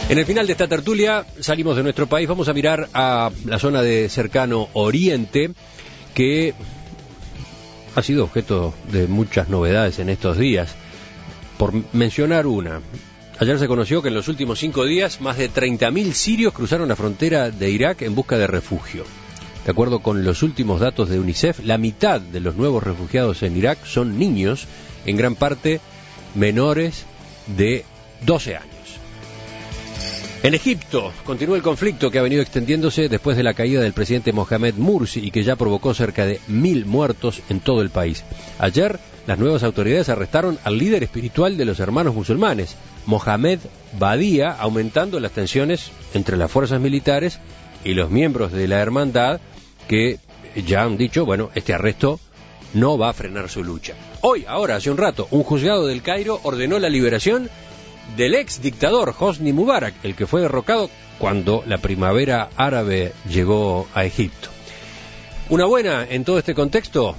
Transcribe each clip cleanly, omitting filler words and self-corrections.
En el final de esta tertulia salimos de nuestro país, vamos a mirar a la zona de cercano Oriente, que ha sido objeto de muchas novedades en estos días. Por mencionar una, ayer se conoció que en los últimos 5 días más de 30.000 sirios cruzaron la frontera de Irak en busca de refugio. De acuerdo con los últimos datos de UNICEF, la mitad de los nuevos refugiados en Irak son niños, en gran parte menores de 12 años. En Egipto continúa el conflicto que ha venido extendiéndose después de la caída del presidente Mohamed Morsi y que ya provocó cerca de 1.000 muertos en todo el país. Ayer, las nuevas autoridades arrestaron al líder espiritual de los hermanos musulmanes, Mohamed Badía, aumentando las tensiones entre las fuerzas militares y los miembros de la hermandad, que ya han dicho, bueno, este arresto no va a frenar su lucha. Hoy, ahora, hace un rato, un juzgado del Cairo ordenó la liberación del ex dictador Hosni Mubarak, el que fue derrocado cuando la primavera árabe llegó a Egipto. Una buena en todo este contexto.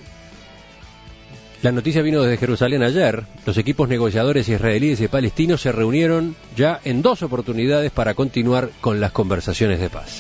La noticia vino desde Jerusalén ayer. Los equipos negociadores israelíes y palestinos se reunieron ya en 2 oportunidades para continuar con las conversaciones de paz.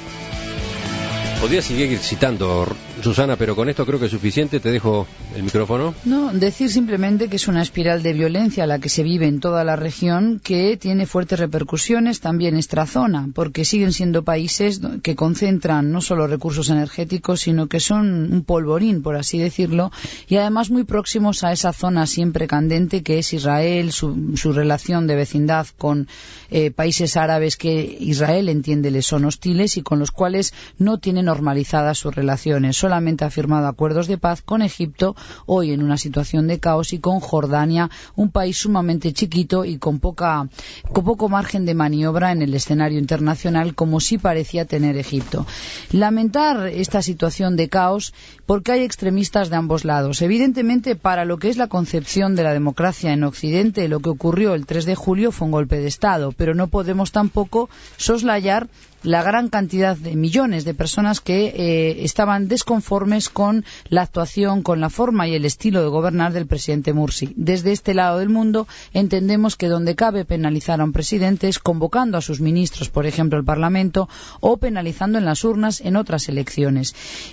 Podría seguir citando, Susana, pero con esto creo que es suficiente. Te dejo el micrófono. No, decir simplemente que es una espiral de violencia la que se vive en toda la región, que tiene fuertes repercusiones también en esta zona, porque siguen siendo países que concentran no solo recursos energéticos, sino que son un polvorín, por así decirlo, y además muy próximos a esa zona siempre candente que es Israel, su relación de vecindad con países árabes que Israel entiende les son hostiles y con los cuales no tienen normalizadas sus relaciones. Solamente ha firmado acuerdos de paz con Egipto, hoy en una situación de caos, y con Jordania, un país sumamente chiquito y con poco margen de maniobra en el escenario internacional, como sí parecía tener Egipto. Lamentar esta situación de caos porque hay extremistas de ambos lados. Evidentemente, para lo que es la concepción de la democracia en Occidente, lo que ocurrió el 3 de julio fue un golpe de Estado, pero no podemos tampoco soslayar la gran cantidad de millones de personas que estaban desconformes con la actuación, con la forma y el estilo de gobernar del presidente Morsi. Desde este lado del mundo entendemos que donde cabe penalizar a un presidente es convocando a sus ministros, por ejemplo, al Parlamento, o penalizando en las urnas en otras elecciones.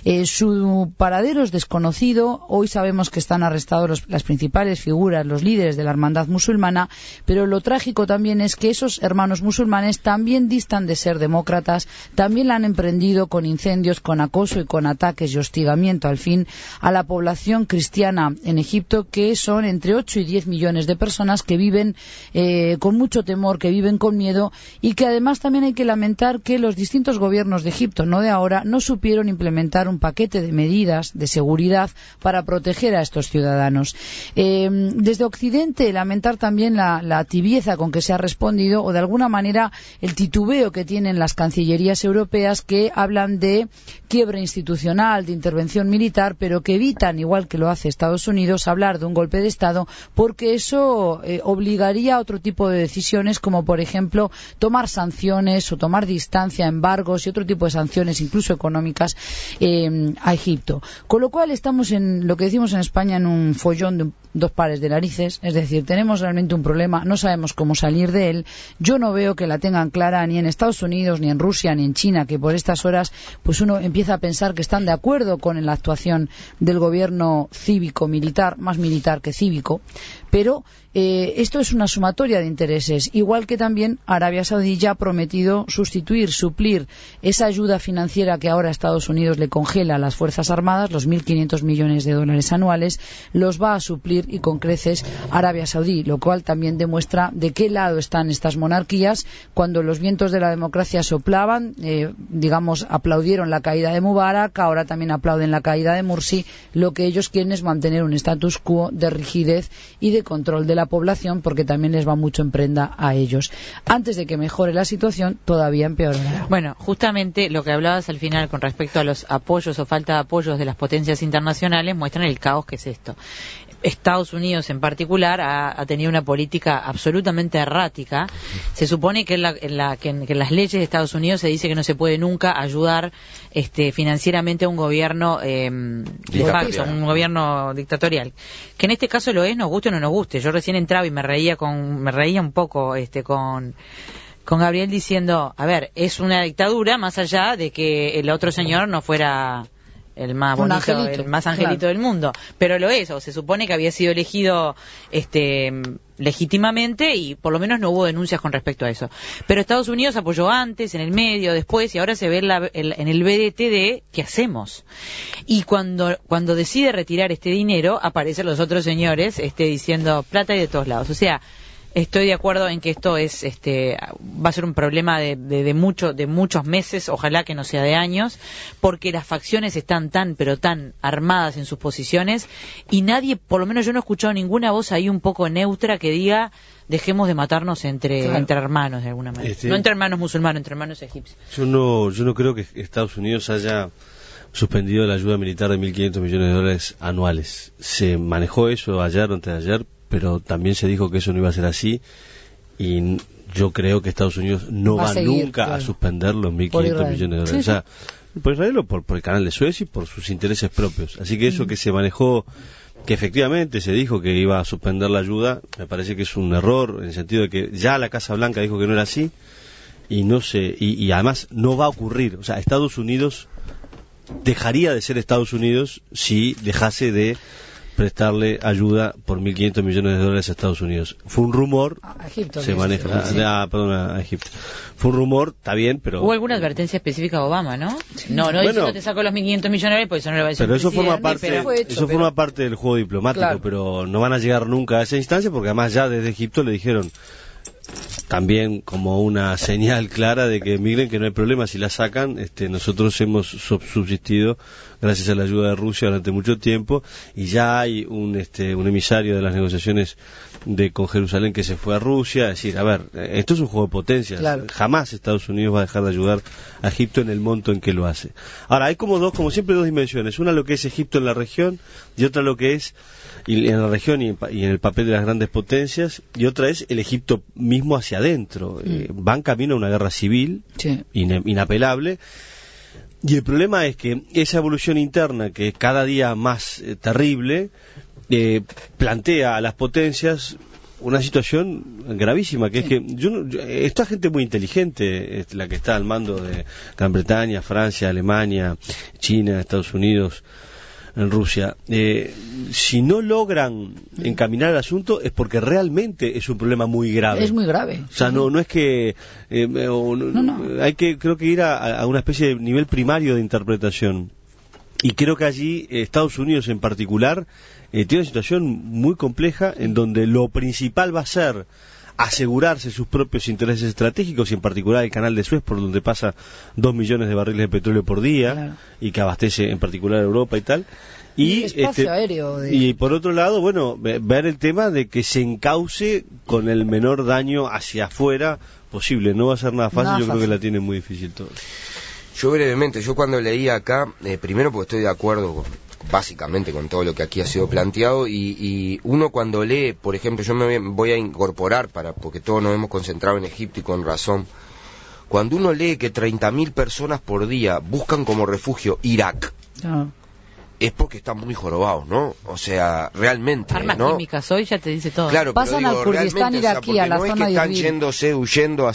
Su paradero es desconocido. Hoy sabemos que están arrestados las principales figuras, los líderes de la hermandad musulmana, pero lo trágico también es que esos hermanos musulmanes también distan de ser demócratas, también la han emprendido con incendios, con acoso y con ataques y hostigamiento al fin a la población cristiana en Egipto, que son entre 8 y 10 millones de personas que viven con mucho temor, que viven con miedo, y que además también hay que lamentar que los distintos gobiernos de Egipto, no de ahora, no supieron implementar un paquete de medidas de seguridad para proteger a estos ciudadanos. Desde Occidente, lamentar también la tibieza con que se ha respondido, o de alguna manera el titubeo que tienen las cancillerías europeas, que hablan de quiebre institucional, de intervención militar, pero que evitan, igual que lo hace Estados Unidos, hablar de un golpe de Estado, porque eso obligaría a otro tipo de decisiones, como por ejemplo tomar sanciones o tomar distancia, embargos y otro tipo de sanciones, incluso económicas, a Egipto. Con lo cual estamos en lo que decimos en España, en un follón de 2 pares de narices, es decir, tenemos realmente un problema, no sabemos cómo salir de él. Yo no veo que la tengan clara ni en Estados Unidos, ni en Rusia, ni en China, que por estas horas pues uno empieza a pensar que están de acuerdo con la actuación del gobierno cívico-militar, más militar que cívico, pero esto es una sumatoria de intereses, igual que también Arabia Saudí ya ha prometido suplir esa ayuda financiera que ahora Estados Unidos le congela a las Fuerzas Armadas, los 1.500 millones de dólares anuales, los va a suplir, y con creces, Arabia Saudí, lo cual también demuestra de qué lado están estas monarquías. Cuando los vientos de la democracia soplaban, aplaudieron la caída de Mubarak, ahora también aplauden la caída de Morsi. Lo que ellos quieren es mantener un status quo de rigidez y de control de la población, porque también les va mucho en prenda a ellos. Antes de que mejore la situación, todavía empeorará. Bueno, justamente lo que hablabas al final con respecto a los apoyos o falta de apoyos de las potencias internacionales muestran el caos que es esto. Estados Unidos en particular ha tenido una política absolutamente errática. Se supone que en las leyes de Estados Unidos se dice que no se puede nunca ayudar financieramente a un gobierno de facto, un gobierno dictatorial. Que en este caso lo es, nos guste o no nos guste. Yo recién entraba y me reía un poco con Gabriel diciendo, a ver, es una dictadura más allá de que el otro señor no fuera el más bonito, el más angelito del mundo, pero lo es, o se supone que había sido elegido legítimamente y por lo menos no hubo denuncias con respecto a eso. Pero Estados Unidos apoyó antes, en el medio, después, y ahora se ve en el BDT de ¿qué hacemos? Y cuando decide retirar este dinero, aparecen los otros señores diciendo plata y de todos lados. O sea, estoy de acuerdo en que esto es va a ser un problema de muchos meses, ojalá que no sea de años, porque las facciones están tan armadas en sus posiciones y nadie, por lo menos yo no he escuchado ninguna voz ahí un poco neutra que diga dejemos de matarnos entre hermanos de alguna manera. No entre hermanos musulmanes, entre hermanos egipcios. Yo no creo que Estados Unidos haya suspendido la ayuda militar de 1.500 millones de dólares anuales. Se manejó eso ayer o antes de ayer, pero también se dijo que eso no iba a ser así y yo creo que Estados Unidos no va nunca a suspender los 1.500 millones de dólares. Sí. O sea, por Israel o por el canal de Suez y por sus intereses propios. Así que eso que se manejó, que efectivamente se dijo que iba a suspender la ayuda, me parece que es un error en el sentido de que ya la Casa Blanca dijo que no era así y además no va a ocurrir. O sea, Estados Unidos dejaría de ser Estados Unidos si dejase de prestarle ayuda por 1.500 millones de dólares a Estados Unidos. Fue un rumor, a Egipto, se maneja, a Egipto. Fue un rumor, está bien, pero... Hubo alguna advertencia específica a Obama, ¿no? No diciendo te saco los 1.500 millones, pues eso no le va a decir. Pero eso forma parte del juego diplomático, pero no van a llegar nunca a esa instancia, porque además ya desde Egipto le dijeron también como una señal clara de que miren que no hay problema si la sacan. Nosotros hemos subsistido gracias a la ayuda de Rusia durante mucho tiempo y ya hay un emisario de las negociaciones con Jerusalén que se fue a Rusia. Es decir, a ver, esto es un juego de potencias. Jamás Estados Unidos va a dejar de ayudar a Egipto en el monto en que lo hace. Ahora, hay como siempre dos dimensiones. Una lo que es Egipto en la región y otra lo que es en la región y en el papel de las grandes potencias, y otra es el Egipto mismo hacia adentro. Van camino a una guerra civil inapelable, y el problema es que esa evolución interna, que es cada día más terrible, plantea a las potencias una situación gravísima, que es que esta gente muy inteligente, la que está al mando de Gran Bretaña, Francia, Alemania, China, Estados Unidos, en Rusia, si no logran encaminar el asunto es porque realmente es un problema muy grave. Es muy grave. O sea, no es que hay que, creo que ir a una especie de nivel primario de interpretación. Y creo que allí Estados Unidos en particular tiene una situación muy compleja en donde lo principal va a ser asegurarse sus propios intereses estratégicos, y en particular el canal de Suez, por donde pasa 2 millones de barriles de petróleo por día, y que abastece en particular a Europa y tal. Y espacio aéreo y por otro lado, ver el tema de que se encauce con el menor daño hacia afuera posible. No va a ser nada fácil, creo que la tiene muy difícil todo. Yo brevemente, cuando leí acá, primero porque estoy de acuerdo básicamente con todo lo que aquí ha sido planteado, y uno cuando lee, por ejemplo, yo me voy a incorporar porque todos nos hemos concentrado en Egipto y con razón, cuando uno lee que 30.000 personas por día buscan como refugio Irak, es porque están muy jorobados, ¿no? O sea, realmente, armas químicas hoy ya te dice todo. Claro, pasan al Kurdistán iraquí, a la zona de Irbil. No es que están huyendo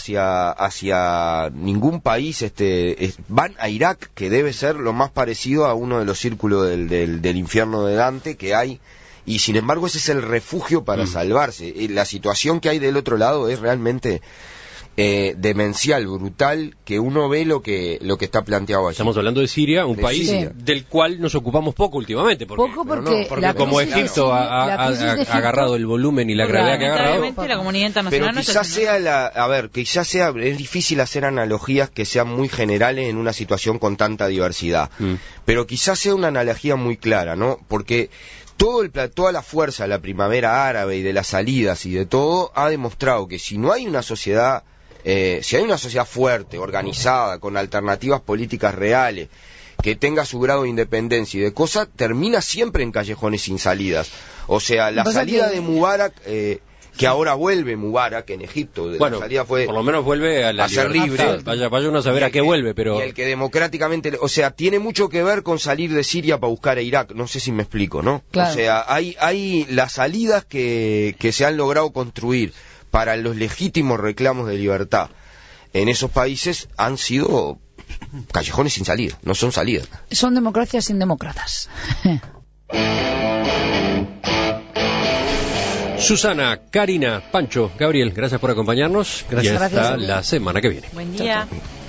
hacia ningún país, van a Irak, que debe ser lo más parecido a uno de los círculos del infierno de Dante que hay, y sin embargo ese es el refugio para salvarse. La situación que hay del otro lado es realmente demencial, brutal, que uno ve lo que está planteado allí. Estamos hablando de Siria, un país del cual nos ocupamos poco últimamente, porque como Egipto ha agarrado el volumen y la gravedad que ha agarrado. La comunidad internacional pero quizás sea, es difícil hacer analogías que sean muy generales en una situación con tanta diversidad, pero quizás sea una analogía muy clara, ¿no? Porque toda la fuerza de la primavera árabe y de las salidas y de todo ha demostrado que si no hay una sociedad, si hay una sociedad fuerte, organizada, con alternativas políticas reales, que tenga su grado de independencia y de cosas, termina siempre en callejones sin salidas. O sea, la salida de Mubarak, que ahora vuelve Mubarak en Egipto, la salida fue por lo menos vuelve a ser libre. Vaya uno a saber a qué vuelve, pero... Y el que democráticamente, o sea, tiene mucho que ver con salir de Siria para buscar a Irak, no sé si me explico, ¿no? Claro. O sea, hay las salidas que se han logrado construir para los legítimos reclamos de libertad en esos países han sido callejones sin salida, no son salidas. Son democracias sin demócratas. Susana, Karina, Pancho, Gabriel, gracias por acompañarnos. Gracias. Y hasta la semana que viene. Buen día. Chao.